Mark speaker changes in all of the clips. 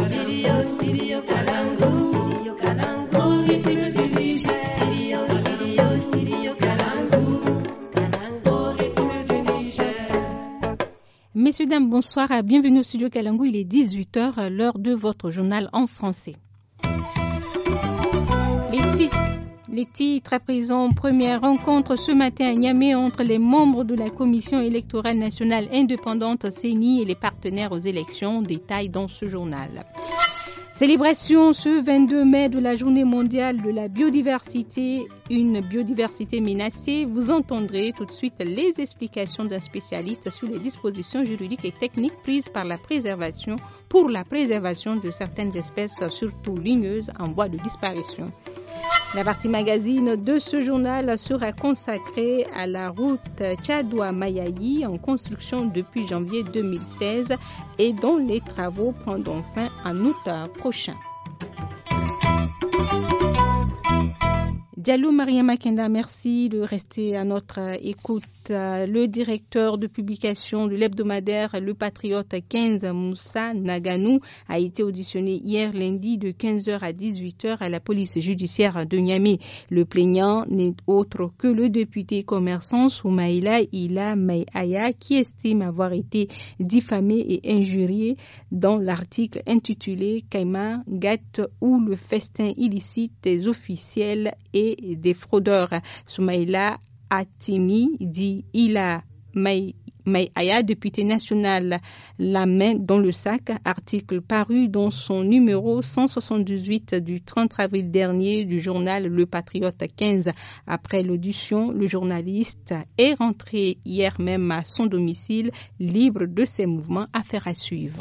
Speaker 1: Studio Kalangu. Studio Kalangu. Studio Kalangu. Messieurs, dames, bonsoir. Bienvenue au Studio Kalangu. Il est 18h, l'heure de votre journal en français. Les titres à présent, première rencontre ce matin à Niamey entre les membres de la Commission électorale nationale indépendante CENI et les partenaires aux élections. Détails dans ce journal. Célébration ce 22 mai de la Journée mondiale de la biodiversité, une biodiversité menacée. Vous entendrez tout de suite les explications d'un spécialiste sur les dispositions juridiques et techniques prises pour la préservation de certaines espèces, surtout ligneuses, en voie de disparition. La partie magazine de ce journal sera consacrée à la route Tchadoua-Mayaï en construction depuis janvier 2016 et dont les travaux prendront fin en août prochain. Diallo Mariama Kenda, merci de rester à notre écoute. Le directeur de publication de l'hebdomadaire Le Patriote 15, Moussa Naganou, a été auditionné hier lundi de 15h à 18h à la police judiciaire de Niamey. Le plaignant n'est autre que le député commerçant Soumaïla Ila Mayaya qui estime avoir été diffamé et injurié dans l'article intitulé Caïma Gat ou le festin illicite des officiels et des fraudeurs. Soumaïla Atimi dit Ila Mayaya, député national, la main dans le sac, article paru dans son numéro 178 du 30 avril dernier du journal Le Patriote 15. Après l'audition, le journaliste est rentré hier même à son domicile, libre de ses mouvements. Affaire à suivre.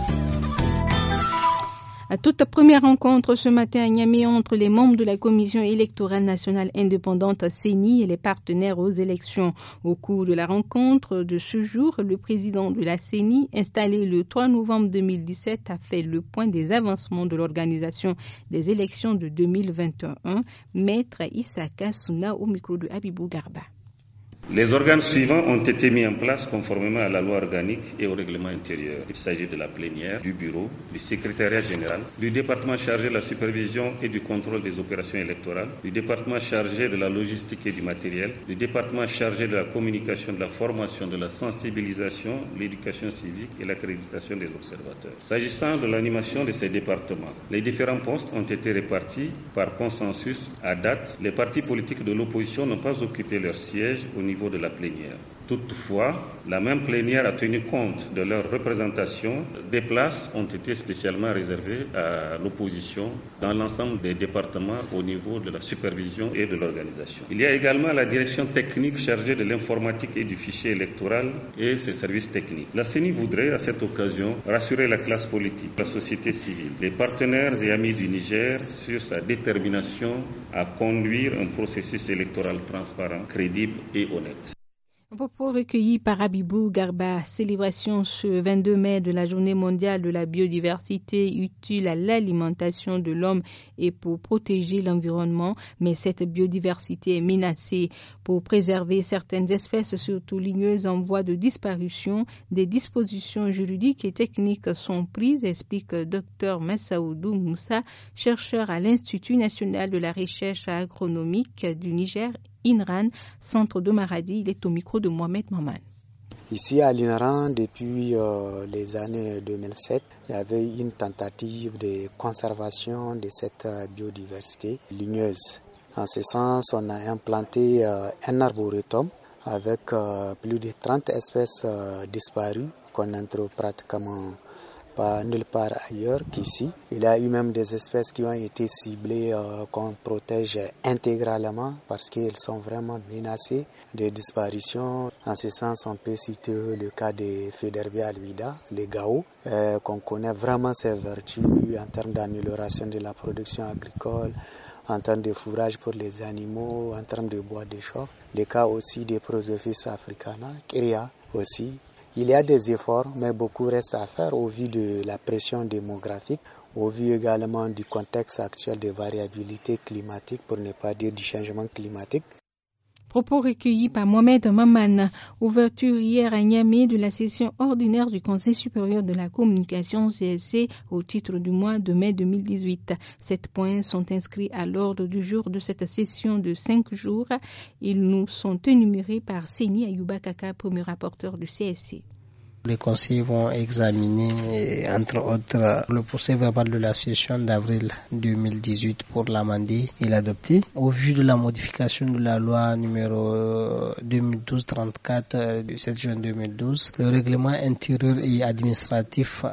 Speaker 1: À toute première rencontre ce matin à Niamey entre les membres de la Commission électorale nationale indépendante CENI et les partenaires aux élections. Au cours de la rencontre de ce jour, le président de la CENI, installé le 3 novembre 2017, a fait le point des avancements de l'organisation des élections de 2021. Maître Issaka Souna au micro de Habibou Garba.
Speaker 2: Les organes suivants ont été mis en place conformément à la loi organique et au règlement intérieur. Il s'agit de la plénière, du bureau, du secrétariat général, du département chargé de la supervision et du contrôle des opérations électorales, du département chargé de la logistique et du matériel, du département chargé de la communication, de la formation, de la sensibilisation, l'éducation civique et l'accréditation des observateurs. S'agissant de l'animation de ces départements, les différents postes ont été répartis par consensus. À date, les partis politiques de l'opposition n'ont pas occupé leur siège au niveau de la plénière. Toutefois, la même plénière a tenu compte de leur représentation. Des places ont été spécialement réservées à l'opposition dans l'ensemble des départements au niveau de la supervision et de l'organisation. Il y a également la direction technique chargée de l'informatique et du fichier électoral et ses services techniques. La CENI voudrait à cette occasion rassurer la classe politique, la société civile, les partenaires et amis du Niger sur sa détermination à conduire un processus électoral transparent, crédible et honnête.
Speaker 1: Propos recueillis par Habibou Garba. Célébration ce 22 mai de la Journée mondiale de la biodiversité utile à l'alimentation de l'homme et pour protéger l'environnement. Mais cette biodiversité est menacée. Pour préserver certaines espèces, surtout ligneuses en voie de disparition, des dispositions juridiques et techniques sont prises, explique Dr Massaoudou Moussa, chercheur à l'Institut national de la recherche agronomique du Niger, INRAN, centre de Maradi. Il est au micro de Mohamed Maman.
Speaker 3: Ici à l'INRAN, depuis les années 2007, il y avait une tentative de conservation de cette biodiversité ligneuse. En ce sens, on a implanté un arboretum avec plus de 30 espèces disparues qu'on ne trouve pratiquement pas nulle part ailleurs qu'ici. Il y a eu même des espèces qui ont été ciblées qu'on protège intégralement parce qu'elles sont vraiment menacées de disparition. En ce sens, on peut citer le cas de Federbia albida, le gao, qu'on connaît vraiment ses vertus en termes d'amélioration de la production agricole, en termes de fourrage pour les animaux, en termes de bois de chauffe. Le cas aussi de Prosopis africana, Kyria aussi. Il y a des efforts, mais beaucoup reste à faire au vu de la pression démographique, au vu également du contexte actuel de variabilité climatique, pour ne pas dire du changement climatique.
Speaker 1: Propos recueillis par Mohamed Maman. Ouverture hier à Niamey de la session ordinaire du Conseil supérieur de la communication CSC au titre du mois de mai 2018. 7 points sont inscrits à l'ordre du jour de cette session de 5 jours. Ils nous sont énumérés par Seni Ayouba Kaka, premier rapporteur du CSC.
Speaker 4: Les conseillers vont examiner, entre autres, le procès verbal de la session d'avril 2018 pour l'amender et l'adopter. Au vu de la modification de la loi numéro 2012-34 du 7 juin 2012, le règlement intérieur et administratif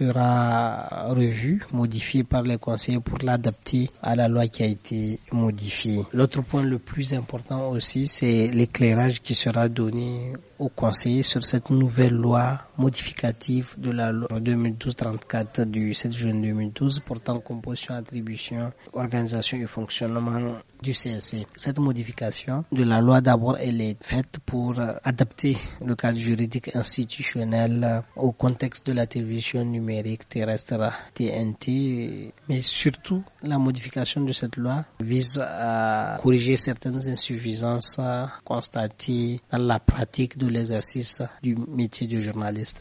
Speaker 4: sera revu, modifié par les conseillers pour l'adapter à la loi qui a été modifiée. L'autre point le plus important aussi, c'est l'éclairage qui sera donné aux conseillers sur cette nouvelle loi modificative de la loi 2012-34 du 7 juin 2012 portant composition, attribution, organisation et fonctionnement du CSC. Cette modification de la loi, d'abord, elle est faite pour adapter le cadre juridique institutionnel au contexte de la télévision numérique terrestre TNT, mais surtout la modification de cette loi vise à corriger certaines insuffisances constatées dans la pratique de l'exercice du métier de journaliste.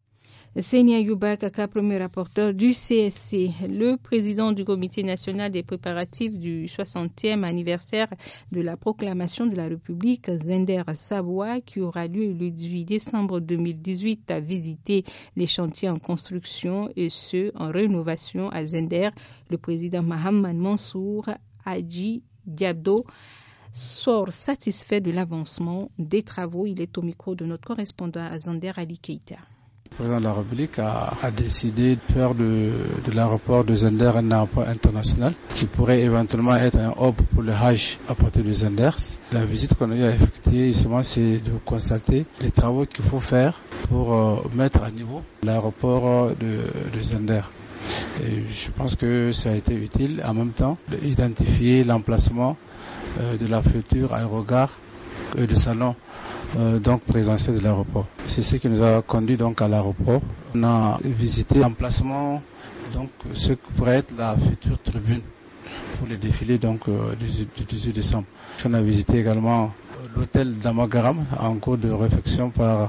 Speaker 1: Seni Ayouba Kaka, premier rapporteur du CSC. Le président du Comité national des préparatifs du 60e anniversaire de la proclamation de la République, Zender Savoie, qui aura lieu le 18 décembre 2018, a visité les chantiers en construction et ceux en rénovation à Zender. Le président Mohamed Mansour Hadji Diabdo sort satisfait de l'avancement des travaux. Il est au micro de notre correspondant à Zender, Ali Keita.
Speaker 5: Le président de la République a décidé de faire de l'aéroport de Zender un aéroport international qui pourrait éventuellement être un hub pour le Hajj à partir de Zender. La visite qu'on a eu à effectuer, justement, c'est de constater les travaux qu'il faut faire pour mettre à niveau l'aéroport de Zender. Et je pense que ça a été utile en même temps d'identifier l'emplacement de la future aérogare et de salon donc présentiel de l'aéroport. C'est ce qui nous a conduit donc à l'aéroport. On a visité l'emplacement, donc ce qui pourrait être la future tribune pour le défilé donc du 18 décembre. On a visité également l'hôtel d'Amagaram en cours de réflexion par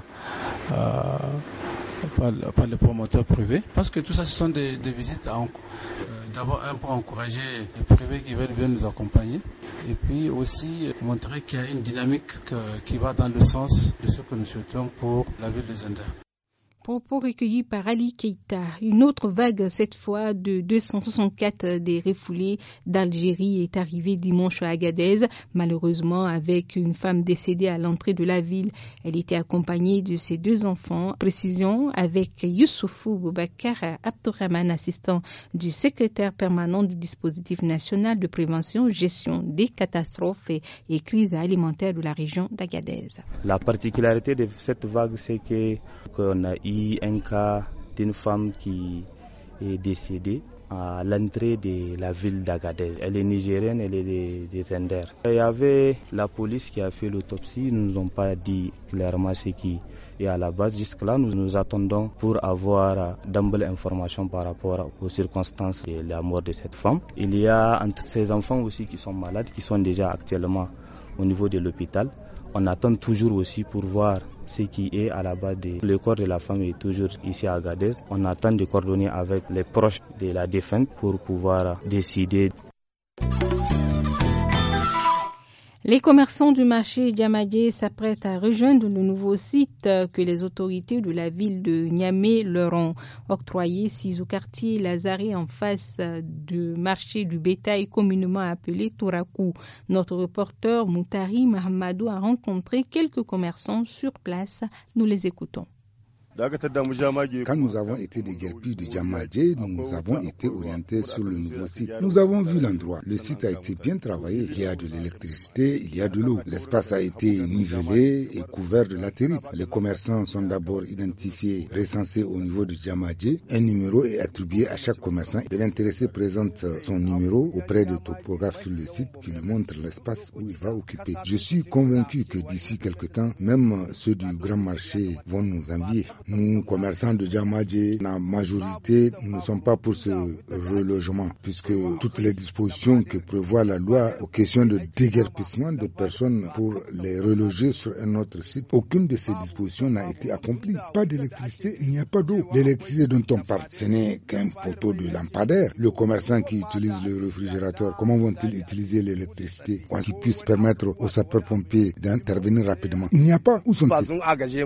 Speaker 5: les promoteurs privés. Je pense que tout ça, ce sont des visites d'abord pour encourager les privés qui veulent bien nous accompagner et puis aussi montrer qu'il y a une dynamique qui va dans le sens de ce que nous souhaitons pour la ville de Zender.
Speaker 1: Propos recueillis par Ali Keita. Une autre vague, cette fois de 264 des refoulés d'Algérie, est arrivée dimanche à Agadez, malheureusement avec une femme décédée à l'entrée de la ville. Elle était accompagnée de ses 2 enfants. Précision avec Youssoufou Boubacar Abdourahman, assistant du secrétaire permanent du dispositif national de prévention, gestion des catastrophes et crises alimentaires de la région d'Agadez.
Speaker 6: La particularité de cette vague, c'est qu'on a eu un cas d'une femme qui est décédée à l'entrée de la ville d'Agadez. Elle est nigérienne, elle est de Zender. Il y avait la police qui a fait l'autopsie, ils ne nous ont pas dit clairement ce qui est à la base. Jusque-là, nous attendons pour avoir d'ample informations par rapport aux circonstances de la mort de cette femme. Il y a entre ces enfants aussi qui sont malades, qui sont déjà actuellement au niveau de l'hôpital. On attend toujours aussi pour voir ce qui est à la base le corps de la femme est toujours ici à Agadez. On attend de coordonner avec les proches de la défunte pour pouvoir décider.
Speaker 1: Les commerçants du marché Diamadé s'apprêtent à rejoindre le nouveau site que les autorités de la ville de Niamey leur ont octroyé, au quartier Lazare en face du marché du bétail communément appelé Tourakou. Notre reporter Moutari Mahamadou a rencontré quelques commerçants sur place. Nous les écoutons.
Speaker 7: Quand nous avons été déguerpis de Diamadé, nous avons été orientés sur le nouveau site. Nous avons vu l'endroit. Le site a été bien travaillé. Il y a de l'électricité, il y a de l'eau. L'espace a été nivelé et couvert de latérite. Les commerçants sont d'abord identifiés, recensés au niveau de Diamadé. Un numéro est attribué à chaque commerçant. L'intéressé présente son numéro auprès de topographes sur le site qui lui montrent l'espace où il va occuper. Je suis convaincu que d'ici quelque temps, même ceux du grand marché vont nous envier Nous, commerçants de Djamadje, la majorité, nous ne sommes pas pour ce relogement, puisque toutes les dispositions que prévoit la loi aux questions de déguerpissement de personnes pour les reloger sur un autre site, aucune de ces dispositions n'a été accomplie. Pas d'électricité, il n'y a pas d'eau. L'électricité dont on parle, ce n'est qu'un poteau de lampadaire. Le commerçant qui utilise le réfrigérateur, comment vont-ils utiliser l'électricité pour qu'ils puissent permettre aux sapeurs-pompiers d'intervenir rapidement? Il n'y a pas. Où sont-ils?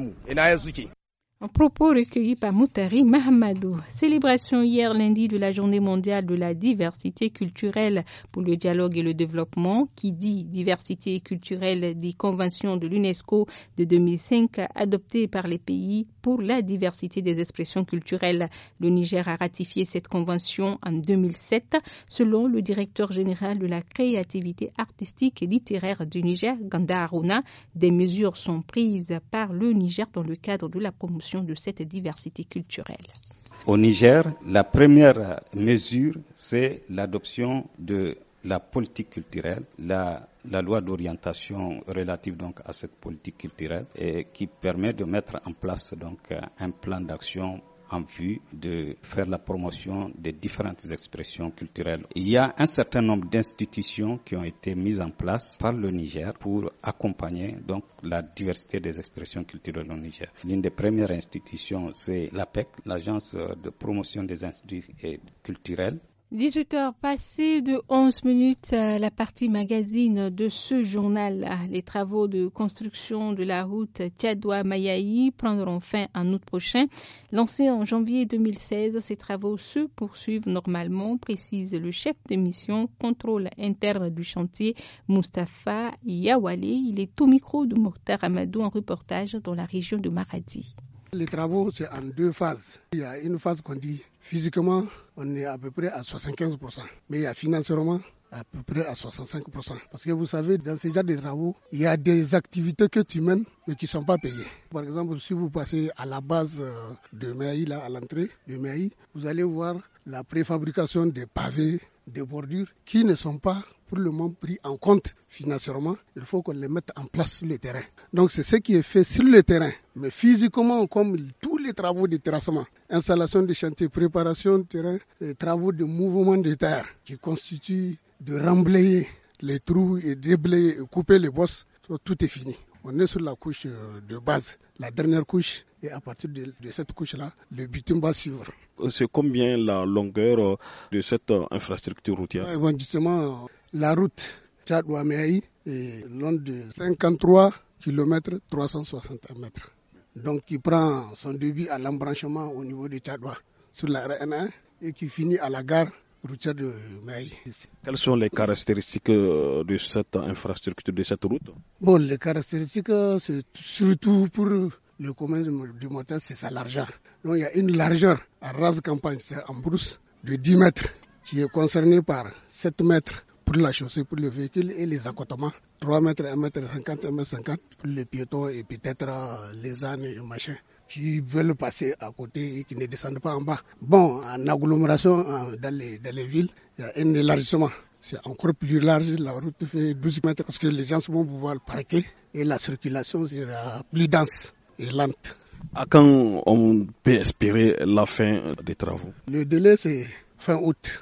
Speaker 1: Un propos recueilli par Moutari Mahamadou. Célébration hier lundi de la Journée mondiale de la diversité culturelle pour le dialogue et le développement, qui dit diversité culturelle dit convention de l'UNESCO de 2005 adoptée par les pays pour la diversité des expressions culturelles. Le Niger a ratifié cette convention en 2007. Selon le directeur général de la créativité artistique et littéraire du Niger, Ganda Aruna, des mesures sont prises par le Niger dans le cadre de la promotion de cette diversité culturelle.
Speaker 2: Au Niger, la première mesure, c'est l'adoption de la politique culturelle, la loi d'orientation relative donc à cette politique culturelle et qui permet de mettre en place donc un plan d'action en vue de faire la promotion des différentes expressions culturelles. Il y a un certain nombre d'institutions qui ont été mises en place par le Niger pour accompagner donc la diversité des expressions culturelles au Niger. L'une des premières institutions, c'est l'APEC, l'Agence de promotion des instituts culturels.
Speaker 1: 18h passées de 11 minutes, la partie magazine de ce journal. Les travaux de construction de la route Tiadoua-Mayaï prendront fin en août prochain. Lancés en janvier 2016, ces travaux se poursuivent normalement, précise le chef de mission contrôle interne du chantier, Mustapha Yawale. Il est au micro de Mokhtar Amadou en reportage dans la région de Maradi.
Speaker 8: Les travaux, c'est en deux phases. Il y a une phase qu'on dit physiquement, on est à peu près à 75%. Mais il y a financièrement à peu près à 65%. Parce que vous savez, dans ce genre de travaux, il y a des activités que tu mènes, mais qui ne sont pas payées. Par exemple, si vous passez à la base de Maï, là, à l'entrée de Maï, vous allez voir la préfabrication des pavés, des bordures, qui ne sont pas pour le moment pris en compte financièrement. Il faut qu'on les mette en place sur le terrain. Donc c'est ce qui est fait sur le terrain. Mais physiquement, comme tous les travaux de terrassement, installation de chantier, préparation de terrain, travaux de mouvement de terre qui constituent de remblayer les trous et déblayer et couper les bosses, tout est fini. On est sur la couche de base, la dernière couche, et à partir de cette couche-là, le bitume va suivre.
Speaker 9: C'est combien la longueur de cette infrastructure routière?
Speaker 8: Bon, justement, la route Tchadoua-Méaï est longue de 53 km 360 mètres. Donc, qui prend son début à l'embranchement au niveau de Tchadoua sur la RN1 et qui finit à la gare routière de Méaï.
Speaker 9: Quelles sont les caractéristiques de cette infrastructure, de cette route?
Speaker 8: Bon, les caractéristiques, c'est surtout pour le commun du moteur, c'est sa largeur. Donc, il y a une largeur à rase campagne, c'est en brousse de 10 mètres, qui est concernée par 7 mètres pour la chaussée, pour le véhicule et les accotements. 3 mètres, 1 mètre 50, 1 mètre 50 pour les piétons et peut-être les ânes et machin qui veulent passer à côté et qui ne descendent pas en bas. Bon, en agglomération, dans les villes, il y a un élargissement. C'est encore plus large, la route fait 12 mètres parce que les gens vont pouvoir le parquer et la circulation sera plus dense et lente.
Speaker 9: À quand on peut espérer la fin des travaux?
Speaker 8: Le délai, c'est fin août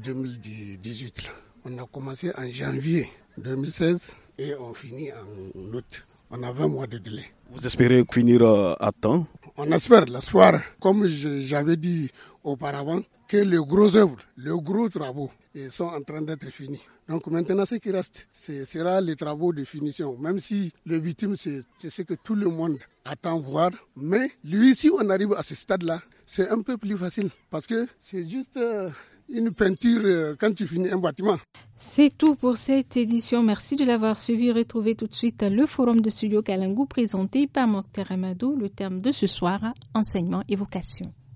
Speaker 8: 2018. Là. On a commencé en janvier 2016 et on finit en août. On a 20 mois de délai.
Speaker 9: Vous espérez finir à temps?
Speaker 8: On espère, l'espoir, comme j'avais dit auparavant, que les gros œuvres, les gros travaux sont en train d'être finis. Donc maintenant, ce qui reste, ce sera les travaux de finition. Même si le bitume, c'est ce que tout le monde attend voir. Mais lui, si on arrive à ce stade-là, c'est un peu plus facile. Parce que c'est juste une peinture quand tu finis un bâtiment.
Speaker 1: C'est tout pour cette édition. Merci de l'avoir suivi. Retrouvez tout de suite le forum de Studio Kalangu présenté par Mokhtar Amadou. Le terme de ce soir, enseignement et vocation.